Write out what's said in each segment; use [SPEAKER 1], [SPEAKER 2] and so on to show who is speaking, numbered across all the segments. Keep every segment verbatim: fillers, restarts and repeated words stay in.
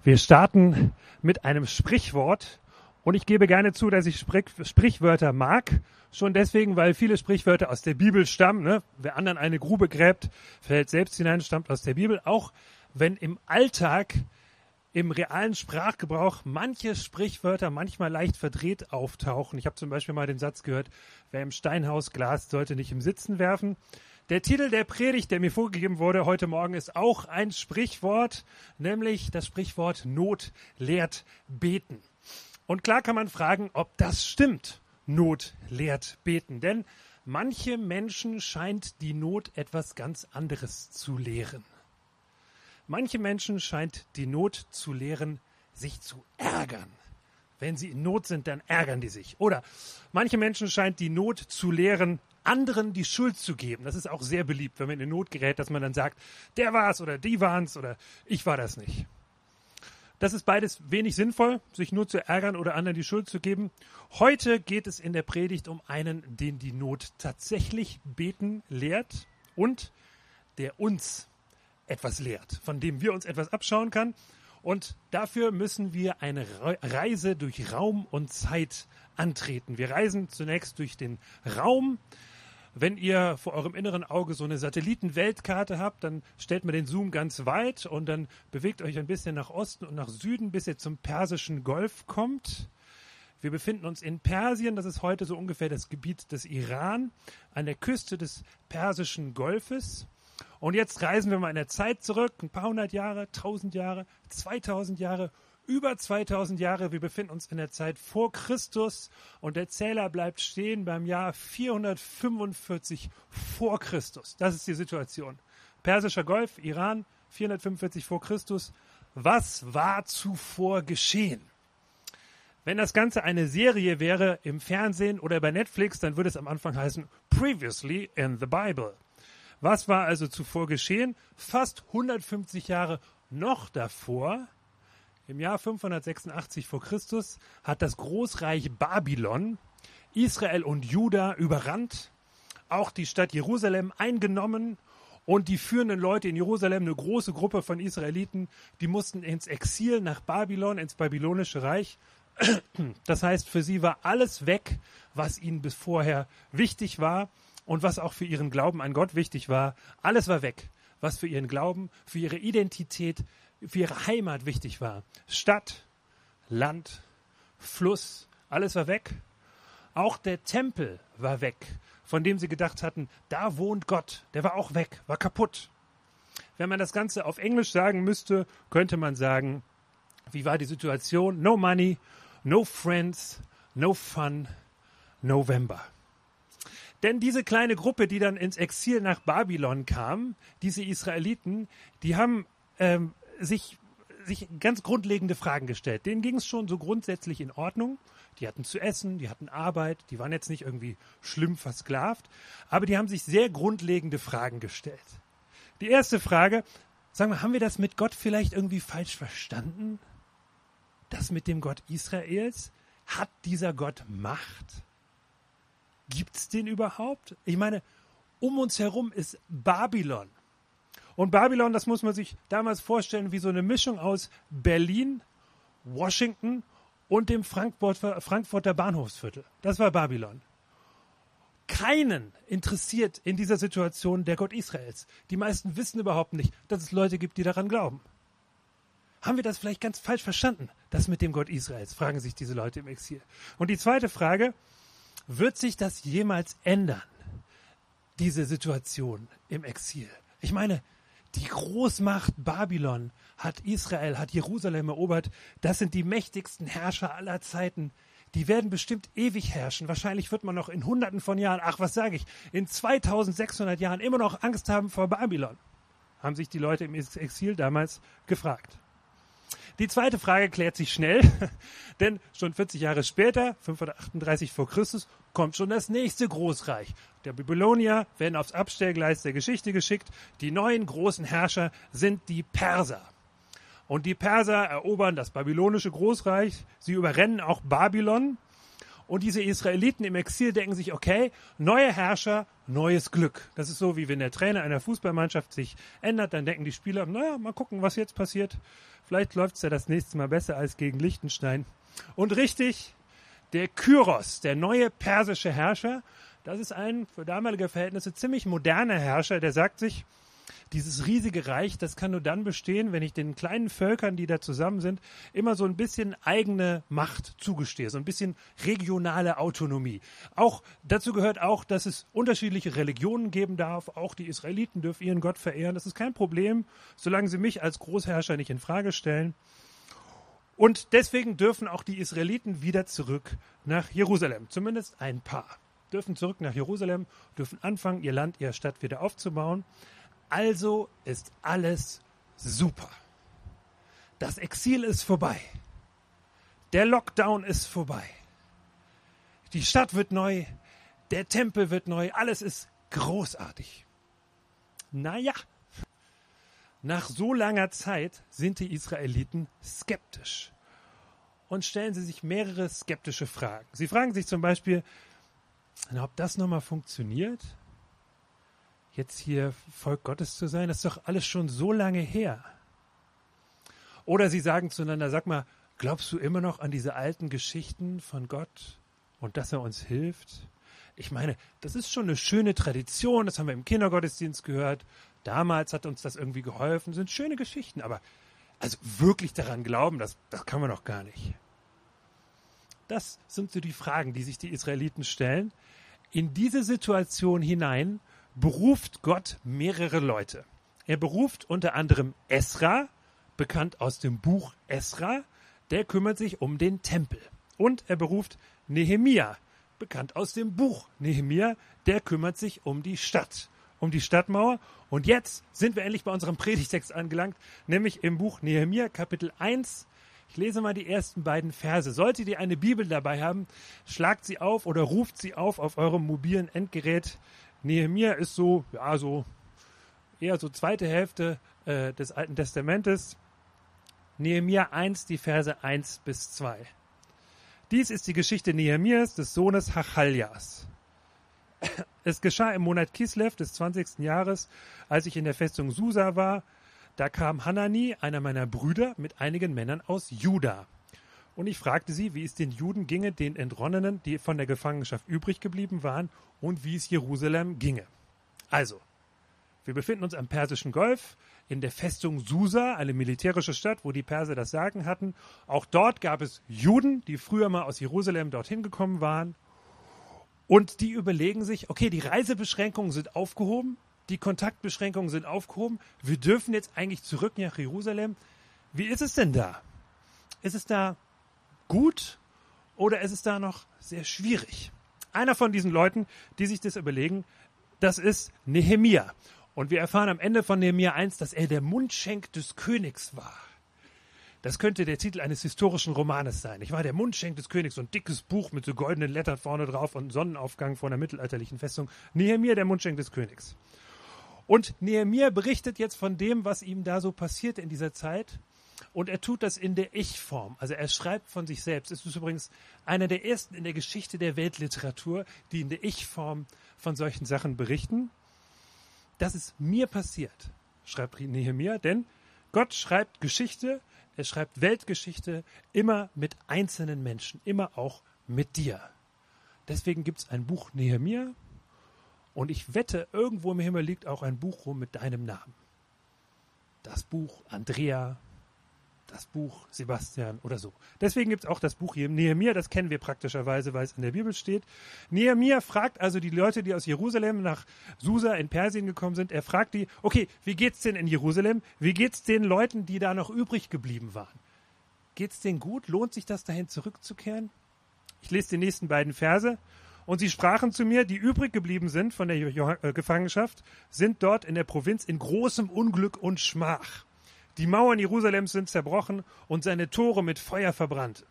[SPEAKER 1] Wir starten mit einem Sprichwort und ich gebe gerne zu, dass ich Sprich- Sprichwörter mag. Schon deswegen, weil viele Sprichwörter aus der Bibel stammen. Ne? Wer anderen eine Grube gräbt, fällt selbst hinein, stammt aus der Bibel. Auch wenn im Alltag, im realen Sprachgebrauch manche Sprichwörter manchmal leicht verdreht auftauchen. Ich habe zum Beispiel mal den Satz gehört, wer im Steinhaus glast, sollte nicht im Sitzen werfen. Der Titel der Predigt, der mir vorgegeben wurde heute Morgen, ist auch ein Sprichwort, nämlich das Sprichwort Not lehrt beten. Und klar kann man fragen, ob das stimmt, Not lehrt beten. Denn manche Menschen scheint die Not etwas ganz anderes zu lehren. Manche Menschen scheint die Not zu lehren, sich zu ärgern. Wenn sie in Not sind, dann ärgern die sich. Oder manche Menschen scheint die Not zu lehren, anderen die Schuld zu geben. Das ist auch sehr beliebt, wenn man in Not gerät, dass man dann sagt, der war's oder die waren's oder ich war das nicht. Das ist beides wenig sinnvoll, sich nur zu ärgern oder anderen die Schuld zu geben. Heute geht es in der Predigt um einen, den die Not tatsächlich beten lehrt und der uns etwas lehrt, von dem wir uns etwas abschauen können. Und dafür müssen wir eine Reise durch Raum und Zeit antreten. Wir reisen zunächst durch den Raum. Wenn ihr vor eurem inneren Auge so eine Satellitenweltkarte habt, dann stellt man den Zoom ganz weit und dann bewegt euch ein bisschen nach Osten und nach Süden, bis ihr zum Persischen Golf kommt. Wir befinden uns in Persien, das ist heute so ungefähr das Gebiet des Iran, an der Küste des Persischen Golfes. Und jetzt reisen wir mal in der Zeit zurück, ein paar hundert Jahre, tausend Jahre, zweitausend Jahre, über zweitausend Jahre. Wir befinden uns in der Zeit vor Christus und der Zähler bleibt stehen beim Jahr vierhundertfünfundvierzig vor Christus. Das ist die Situation. Persischer Golf, Iran, vierhundertfünfundvierzig vor Christus. Was war zuvor geschehen? Wenn das Ganze eine Serie wäre im Fernsehen oder bei Netflix, dann würde es am Anfang heißen Previously in the Bible. Was war also zuvor geschehen? Fast hundertfünfzig Jahre noch davor, im Jahr fünfhundertsechsundachtzig vor Christus, hat das Großreich Babylon Israel und Juda überrannt, auch die Stadt Jerusalem eingenommen und die führenden Leute in Jerusalem, eine große Gruppe von Israeliten, die mussten ins Exil nach Babylon, ins babylonische Reich. Das heißt, für sie war alles weg, was ihnen bis vorher wichtig war. Und was auch für ihren Glauben an Gott wichtig war, alles war weg, was für ihren Glauben, für ihre Identität, für ihre Heimat wichtig war. Stadt, Land, Fluss, alles war weg. Auch der Tempel war weg, von dem sie gedacht hatten, da wohnt Gott, der war auch weg, war kaputt. Wenn man das Ganze auf Englisch sagen müsste, könnte man sagen, wie war die Situation? No money, no friends, no fun, November. Denn diese kleine Gruppe, die dann ins Exil nach Babylon kam, diese Israeliten, die haben ähm, sich, sich ganz grundlegende Fragen gestellt. Denen ging es schon so grundsätzlich in Ordnung. Die hatten zu essen, die hatten Arbeit, die waren jetzt nicht irgendwie schlimm versklavt, aber die haben sich sehr grundlegende Fragen gestellt. Die erste Frage, sagen wir, haben wir das mit Gott vielleicht irgendwie falsch verstanden? Das mit dem Gott Israels? Hat dieser Gott Macht? Gibt's den überhaupt? Ich meine, um uns herum ist Babylon. Und Babylon, das muss man sich damals vorstellen, wie so eine Mischung aus Berlin, Washington und dem Frankfurter, Frankfurter Bahnhofsviertel. Das war Babylon. Keinen interessiert in dieser Situation der Gott Israels. Die meisten wissen überhaupt nicht, dass es Leute gibt, die daran glauben. Haben wir das vielleicht ganz falsch verstanden, das mit dem Gott Israels? Fragen sich diese Leute im Exil. Und die zweite Frage: Wird sich das jemals ändern, diese Situation im Exil? Ich meine, die Großmacht Babylon hat Israel, hat Jerusalem erobert. Das sind die mächtigsten Herrscher aller Zeiten. Die werden bestimmt ewig herrschen. Wahrscheinlich wird man noch in Hunderten von Jahren, ach, was sage ich, in zweitausendsechshundert Jahren immer noch Angst haben vor Babylon. Haben sich die Leute im Exil damals gefragt. Die zweite Frage klärt sich schnell, denn schon vierzig Jahre später, fünfhundertachtunddreißig vor Christus, kommt schon das nächste Großreich. Der Babylonier werden aufs Abstellgleis der Geschichte geschickt. Die neuen großen Herrscher sind die Perser. Und die Perser erobern das babylonische Großreich. Sie überrennen auch Babylon. Und diese Israeliten im Exil denken sich, okay, neue Herrscher, neues Glück. Das ist so, wie wenn der Trainer einer Fußballmannschaft sich ändert, dann denken die Spieler, naja, mal gucken, was jetzt passiert. Vielleicht läuft es ja das nächste Mal besser als gegen Liechtenstein. Und richtig, der Kyros, der neue persische Herrscher, das ist ein für damalige Verhältnisse ziemlich moderner Herrscher, der sagt sich, dieses riesige Reich, das kann nur dann bestehen, wenn ich den kleinen Völkern, die da zusammen sind, immer so ein bisschen eigene Macht zugestehe, so ein bisschen regionale Autonomie. Auch dazu gehört auch, dass es unterschiedliche Religionen geben darf. Auch die Israeliten dürfen ihren Gott verehren. Das ist kein Problem, solange sie mich als Großherrscher nicht in Frage stellen. Und deswegen dürfen auch die Israeliten wieder zurück nach Jerusalem. Zumindest ein paar dürfen zurück nach Jerusalem, dürfen anfangen, ihr Land, ihre Stadt wieder aufzubauen. Also ist alles super. Das Exil ist vorbei. Der Lockdown ist vorbei. Die Stadt wird neu. Der Tempel wird neu. Alles ist großartig. Naja, nach so langer Zeit sind die Israeliten skeptisch und stellen sie sich mehrere skeptische Fragen. Sie fragen sich zum Beispiel, ob das nochmal funktioniert, jetzt hier Volk Gottes zu sein, das ist doch alles schon so lange her. Oder sie sagen zueinander, sag mal, glaubst du immer noch an diese alten Geschichten von Gott und dass er uns hilft? Ich meine, das ist schon eine schöne Tradition, das haben wir im Kindergottesdienst gehört. Damals hat uns das irgendwie geholfen, das sind schöne Geschichten, aber also wirklich daran glauben, das, das kann man doch gar nicht. Das sind so die Fragen, die sich die Israeliten stellen. In diese Situation hinein beruft Gott mehrere Leute. Er beruft unter anderem Esra, bekannt aus dem Buch Esra, der kümmert sich um den Tempel. Und er beruft Nehemia, bekannt aus dem Buch Nehemia, der kümmert sich um die Stadt, um die Stadtmauer. Und jetzt sind wir endlich bei unserem Predigtext angelangt, nämlich im Buch Nehemia, Kapitel eins. Ich lese mal die ersten beiden Verse. Solltet ihr eine Bibel dabei haben, schlagt sie auf oder ruft sie auf auf eurem mobilen Endgerät. Nehemia ist so, ja, so eher so zweite Hälfte äh, des Alten Testamentes. Nehemia eins, die Verse eins bis zwei. Dies ist die Geschichte Nehemias, des Sohnes Hachaljas. Es geschah im Monat Kislev des zwanzigsten Jahres, als ich in der Festung Susa war. Da kam Hanani, einer meiner Brüder, mit einigen Männern aus Juda. Und ich fragte sie, wie es den Juden ginge, den Entronnenen, die von der Gefangenschaft übrig geblieben waren, und wie es Jerusalem ginge. Also, wir befinden uns am Persischen Golf, in der Festung Susa, eine militärische Stadt, wo die Perser das Sagen hatten. Auch dort gab es Juden, die früher mal aus Jerusalem dorthin gekommen waren. Und die überlegen sich, okay, die Reisebeschränkungen sind aufgehoben, die Kontaktbeschränkungen sind aufgehoben, wir dürfen jetzt eigentlich zurück nach Jerusalem. Wie ist es denn da? Ist es da gut oder ist es da noch sehr schwierig? Einer von diesen Leuten, die sich das überlegen, das ist Nehemia. Und wir erfahren am Ende von Nehemia eins, dass er der Mundschenk des Königs war. Das könnte der Titel eines historischen Romanes sein. Ich war der Mundschenk des Königs, so ein dickes Buch mit so goldenen Lettern vorne drauf und Sonnenaufgang vor einer mittelalterlichen Festung. Nehemia, der Mundschenk des Königs. Und Nehemia berichtet jetzt von dem, was ihm da so passiert in dieser Zeit. Und er tut das in der Ich-Form. Also er schreibt von sich selbst. Es ist übrigens einer der ersten in der Geschichte der Weltliteratur, die in der Ich-Form von solchen Sachen berichten. Das ist mir passiert, schreibt Nehemia, denn Gott schreibt Geschichte, er schreibt Weltgeschichte immer mit einzelnen Menschen, immer auch mit dir. Deswegen gibt es ein Buch Nehemia und ich wette, irgendwo im Himmel liegt auch ein Buch rum mit deinem Namen. Das Buch Andrea, das Buch Sebastian oder so. Deswegen gibt es auch das Buch Nehemia, das kennen wir praktischerweise, weil es in der Bibel steht. Nehemia fragt also die Leute, die aus Jerusalem nach Susa in Persien gekommen sind, er fragt die, okay, wie geht's denn in Jerusalem? Wie geht's den Leuten, die da noch übrig geblieben waren? Geht's denen gut? Lohnt sich das, dahin zurückzukehren? Ich lese die nächsten beiden Verse. Und sie sprachen zu mir, die übrig geblieben sind von der Jo- äh, Gefangenschaft, sind dort in der Provinz in großem Unglück und Schmach. Die Mauern Jerusalems sind zerbrochen und seine Tore mit Feuer verbrannt.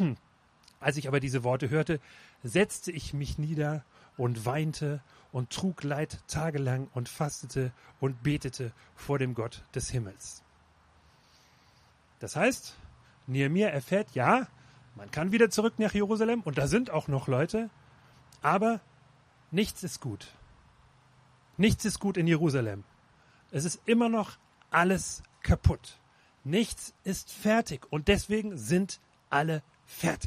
[SPEAKER 1] Als ich aber diese Worte hörte, setzte ich mich nieder und weinte und trug Leid tagelang und fastete und betete vor dem Gott des Himmels. Das heißt, Nehemia erfährt, ja, Man kann wieder zurück nach Jerusalem und da sind auch noch Leute, aber nichts ist gut. Nichts ist gut in Jerusalem. Es ist immer noch alles kaputt. Nichts ist fertig und deswegen sind alle fertig.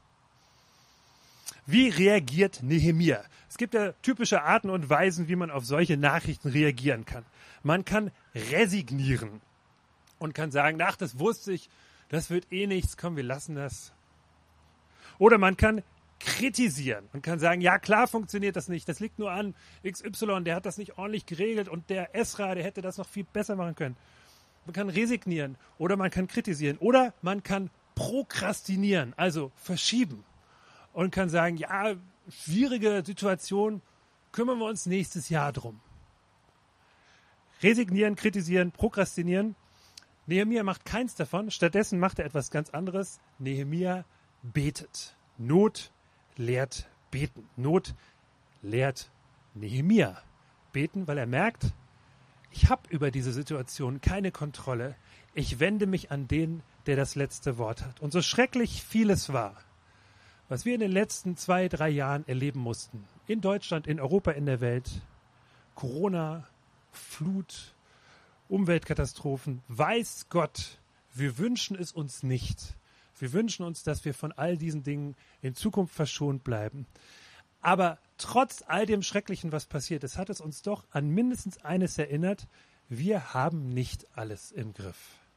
[SPEAKER 1] Wie reagiert Nehemia? Es gibt ja typische Arten und Weisen, wie man auf solche Nachrichten reagieren kann. Man kann resignieren und kann sagen, ach, das wusste ich, das wird eh nichts, komm, wir lassen das. Oder man kann kritisieren und kann sagen, ja klar funktioniert das nicht, das liegt nur an X Y, der hat das nicht ordentlich geregelt und der Esra, der hätte das noch viel besser machen können. Man kann resignieren oder man kann kritisieren oder man kann prokrastinieren, also verschieben und kann sagen, ja, schwierige Situation, kümmern wir uns nächstes Jahr drum. Resignieren, kritisieren, prokrastinieren. Nehemia macht keins davon, stattdessen macht er etwas ganz anderes. Nehemia betet. Not lehrt beten. Not lehrt Nehemia beten, weil er merkt, ich habe über diese Situation keine Kontrolle. Ich wende mich an den, der das letzte Wort hat. Und so schrecklich vieles war, was wir in den letzten zwei, drei Jahren erleben mussten, in Deutschland, in Europa, in der Welt, Corona, Flut, Umweltkatastrophen, weiß Gott, wir wünschen es uns nicht. Wir wünschen uns, dass wir von all diesen Dingen in Zukunft verschont bleiben. Aber trotz all dem Schrecklichen, was passiert ist, hat es uns doch an mindestens eines erinnert: Wir haben nicht alles im Griff.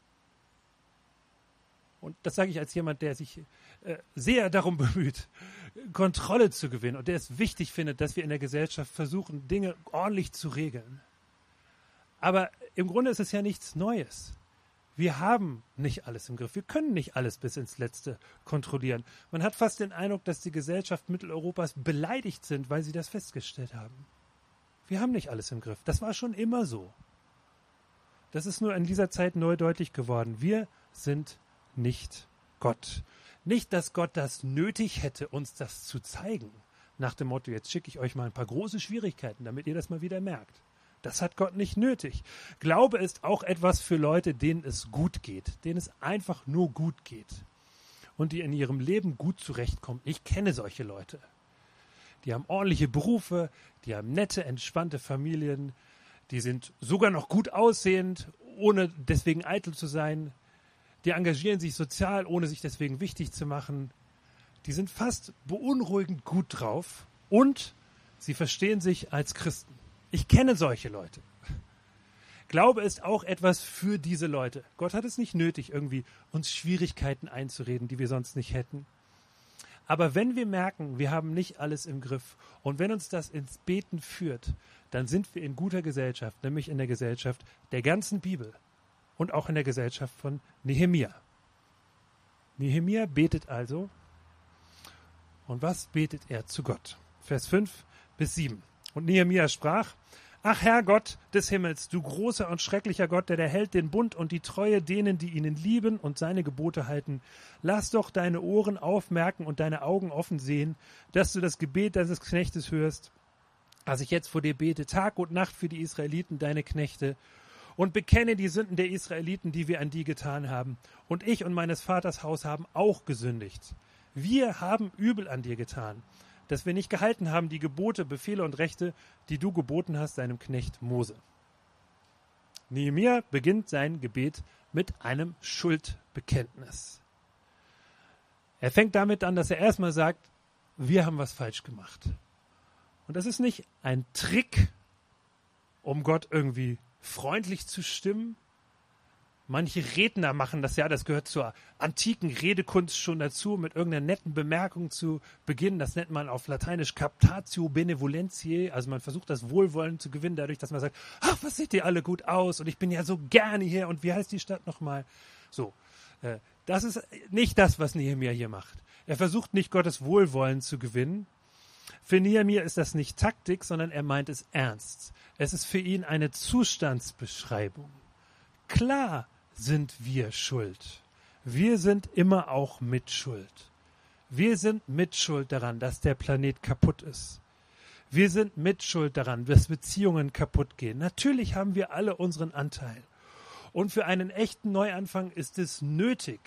[SPEAKER 1] Und das sage ich als jemand, der sich äh, sehr darum bemüht, Kontrolle zu gewinnen und der es wichtig findet, dass wir in der Gesellschaft versuchen, Dinge ordentlich zu regeln. Aber im Grunde ist es ja nichts Neues. Wir haben nicht alles im Griff. Wir können nicht alles bis ins Letzte kontrollieren. Man hat fast den Eindruck, dass die Gesellschaft Mitteleuropas beleidigt sind, weil sie das festgestellt haben. Wir haben nicht alles im Griff. Das war schon immer so. Das ist nur in dieser Zeit neu deutlich geworden. Wir sind nicht Gott. Nicht, dass Gott das nötig hätte, uns das zu zeigen. Nach dem Motto, jetzt schicke ich euch mal ein paar große Schwierigkeiten, damit ihr das mal wieder merkt. Das hat Gott nicht nötig. Glaube ist auch etwas für Leute, denen es gut geht, denen es einfach nur gut geht und die in ihrem Leben gut zurechtkommen. Ich kenne solche Leute. Die haben ordentliche Berufe, die haben nette, entspannte Familien, die sind sogar noch gut aussehend, ohne deswegen eitel zu sein. Die engagieren sich sozial, ohne sich deswegen wichtig zu machen. Die sind fast beunruhigend gut drauf und sie verstehen sich als Christen. Ich kenne solche Leute. Glaube ist auch etwas für diese Leute. Gott hat es nicht nötig, irgendwie uns Schwierigkeiten einzureden, die wir sonst nicht hätten. Aber wenn wir merken, wir haben nicht alles im Griff und wenn uns das ins Beten führt, dann sind wir in guter Gesellschaft, nämlich in der Gesellschaft der ganzen Bibel und auch in der Gesellschaft von Nehemia. Nehemia betet also. Und was betet er zu Gott? Vers fünf bis sieben. Und Nehemia sprach: Ach Herr Gott des Himmels, du großer und schrecklicher Gott, der der hält den Bund und die Treue denen, die ihn lieben und seine Gebote halten. Lass doch deine Ohren aufmerken und deine Augen offen sehen, dass du das Gebet deines Knechtes hörst, als ich jetzt vor dir bete, Tag und Nacht für die Israeliten, deine Knechte, und bekenne die Sünden der Israeliten, die wir an die getan haben. Und ich und meines Vaters Haus haben auch gesündigt. Wir haben übel an dir getan, dass wir nicht gehalten haben die Gebote, Befehle und Rechte, die du geboten hast deinem Knecht Mose. Nehemia beginnt sein Gebet mit einem Schuldbekenntnis. Er fängt damit an, dass er erstmal sagt, wir haben was falsch gemacht. Und das ist nicht ein Trick, um Gott irgendwie freundlich zu stimmen. Manche Redner machen das ja, das gehört zur antiken Redekunst schon dazu, mit irgendeiner netten Bemerkung zu beginnen. Das nennt man auf Lateinisch captatio benevolentiae, also man versucht das Wohlwollen zu gewinnen, dadurch, dass man sagt, ach, was seht ihr alle gut aus und ich bin ja so gerne hier und wie heißt die Stadt nochmal? So, äh, das ist nicht das, was Nehemia hier macht. Er versucht nicht, Gottes Wohlwollen zu gewinnen. Für Nehemia ist das nicht Taktik, sondern er meint es ernst. Es ist für ihn eine Zustandsbeschreibung. Klar sind wir schuld. Wir sind immer auch mitschuld. Wir sind mitschuld daran, dass der Planet kaputt ist. Wir sind mitschuld daran, dass Beziehungen kaputt gehen. Natürlich haben wir alle unseren Anteil. Und für einen echten Neuanfang ist es nötig,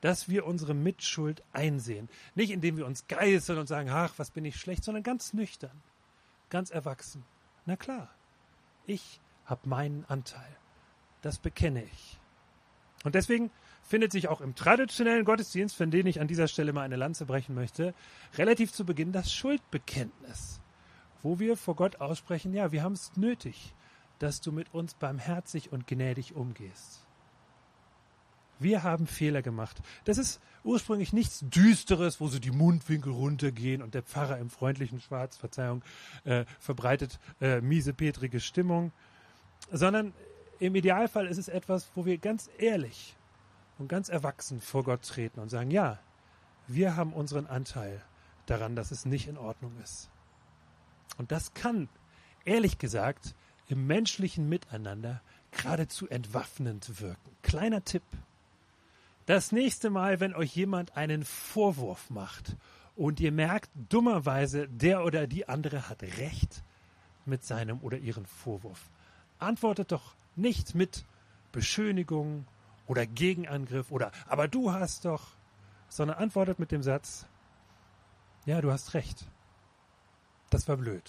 [SPEAKER 1] dass wir unsere Mitschuld einsehen. Nicht indem wir uns geißeln und sagen, ach, was bin ich schlecht, sondern ganz nüchtern, ganz erwachsen. Na klar, ich habe meinen Anteil. Das bekenne ich. Und deswegen findet sich auch im traditionellen Gottesdienst, für den ich an dieser Stelle mal eine Lanze brechen möchte, relativ zu Beginn das Schuldbekenntnis, wo wir vor Gott aussprechen, ja, wir haben es nötig, dass du mit uns barmherzig und gnädig umgehst. Wir haben Fehler gemacht. Das ist ursprünglich nichts Düsteres, wo so die Mundwinkel runtergehen und der Pfarrer im freundlichen Schwarz, Verzeihung, äh, verbreitet äh, miesepetrige Stimmung, sondern im Idealfall ist es etwas, wo wir ganz ehrlich und ganz erwachsen vor Gott treten und sagen, ja, wir haben unseren Anteil daran, dass es nicht in Ordnung ist. Und das kann, ehrlich gesagt, im menschlichen Miteinander geradezu entwaffnend wirken. Kleiner Tipp. Das nächste Mal, wenn euch jemand einen Vorwurf macht und ihr merkt dummerweise, der oder die andere hat recht mit seinem oder ihren Vorwurf, antwortet doch nicht mit Beschönigung oder Gegenangriff oder aber du hast doch, sondern antwortet mit dem Satz, ja, du hast recht. Das war blöd.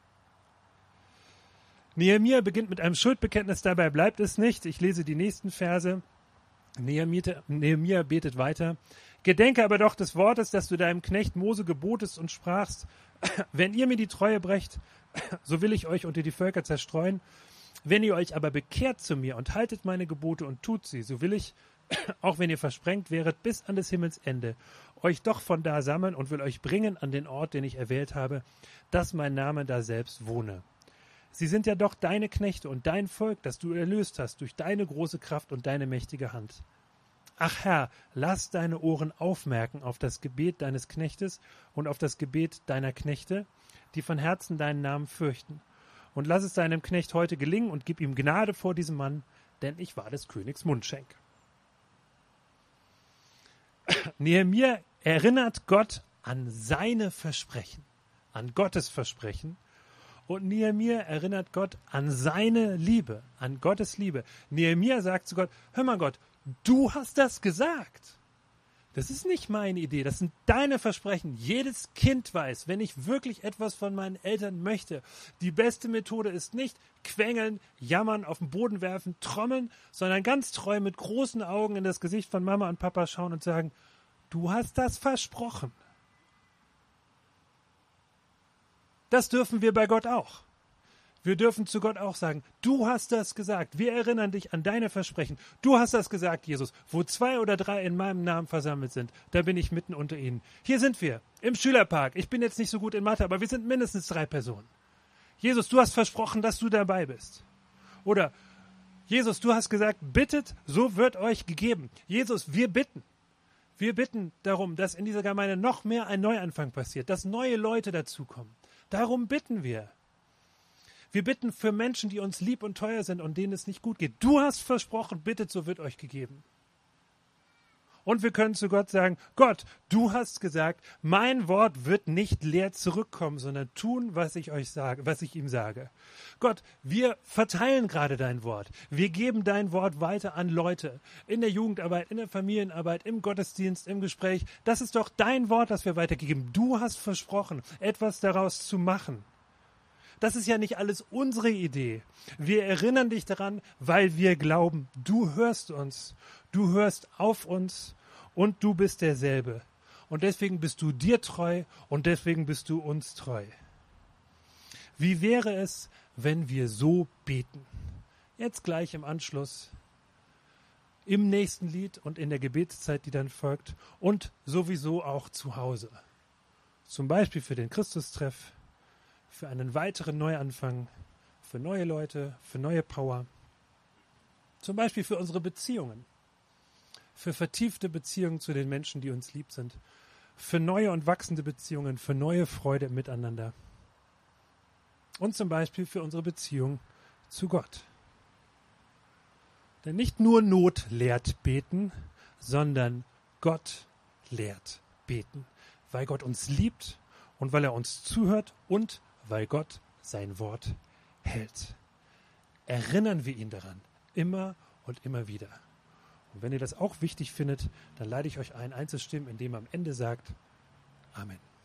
[SPEAKER 1] Nehemia beginnt mit einem Schuldbekenntnis, dabei bleibt es nicht. Ich lese die nächsten Verse. Nehemia betet weiter. Gedenke aber doch des Wortes, das du deinem Knecht Mose gebotest und sprachst, wenn ihr mir die Treue brecht, so will ich euch unter die Völker zerstreuen. Wenn ihr euch aber bekehrt zu mir und haltet meine Gebote und tut sie, so will ich, auch wenn ihr versprengt wäret, bis an des Himmels Ende, euch doch von da sammeln und will euch bringen an den Ort, den ich erwählt habe, dass mein Name da selbst wohne. Sie sind ja doch deine Knechte und dein Volk, das du erlöst hast durch deine große Kraft und deine mächtige Hand. Ach Herr, lass deine Ohren aufmerken auf das Gebet deines Knechtes und auf das Gebet deiner Knechte, die von Herzen deinen Namen fürchten. Und lass es deinem Knecht heute gelingen und gib ihm Gnade vor diesem Mann, denn ich war des Königs Mundschenk. Nehemia erinnert Gott an seine Versprechen, an Gottes Versprechen. Und Nehemia erinnert Gott an seine Liebe, an Gottes Liebe. Nehemia sagt zu Gott, hör mal Gott, du hast das gesagt. Das ist nicht meine Idee, das sind deine Versprechen. Jedes Kind weiß, wenn ich wirklich etwas von meinen Eltern möchte, die beste Methode ist nicht quengeln, jammern, auf den Boden werfen, trommeln, sondern ganz treu mit großen Augen in das Gesicht von Mama und Papa schauen und sagen, du hast das versprochen. Das dürfen wir bei Gott auch. Wir dürfen zu Gott auch sagen, du hast das gesagt. Wir erinnern dich an deine Versprechen. Du hast das gesagt, Jesus. Wo zwei oder drei in meinem Namen versammelt sind, da bin ich mitten unter ihnen. Hier sind wir, im Schülerpark. Ich bin jetzt nicht so gut in Mathe, aber wir sind mindestens drei Personen. Jesus, du hast versprochen, dass du dabei bist. Oder, Jesus, du hast gesagt, bittet, so wird euch gegeben. Jesus, wir bitten. Wir bitten darum, dass in dieser Gemeinde noch mehr ein Neuanfang passiert, dass neue Leute dazukommen. Darum bitten wir. Wir bitten für Menschen, die uns lieb und teuer sind und denen es nicht gut geht. Du hast versprochen, bittet, so wird euch gegeben. Und wir können zu Gott sagen, Gott, du hast gesagt, mein Wort wird nicht leer zurückkommen, sondern tun, was ich euch sage, was ich ihm sage. Gott, wir verteilen gerade dein Wort. Wir geben dein Wort weiter an Leute. In der Jugendarbeit, in der Familienarbeit, im Gottesdienst, im Gespräch. Das ist doch dein Wort, das wir weitergeben. Du hast versprochen, etwas daraus zu machen. Das ist ja nicht alles unsere Idee. Wir erinnern dich daran, weil wir glauben, du hörst uns, du hörst auf uns und du bist derselbe. Und deswegen bist du dir treu und deswegen bist du uns treu. Wie wäre es, wenn wir so beten? Jetzt gleich im Anschluss, im nächsten Lied und in der Gebetszeit, die dann folgt und sowieso auch zu Hause. Zum Beispiel für den Christustreff, für einen weiteren Neuanfang, für neue Leute, für neue Power. Zum Beispiel für unsere Beziehungen, für vertiefte Beziehungen zu den Menschen, die uns lieb sind, für neue und wachsende Beziehungen, für neue Freude im Miteinander. Und zum Beispiel für unsere Beziehung zu Gott. Denn nicht nur Not lehrt beten, sondern Gott lehrt beten, weil Gott uns liebt und weil er uns zuhört und weil Gott sein Wort hält. Erinnern wir ihn daran, immer und immer wieder. Und wenn ihr das auch wichtig findet, dann lade ich euch ein, einzustimmen, indem ihr am Ende sagt, Amen.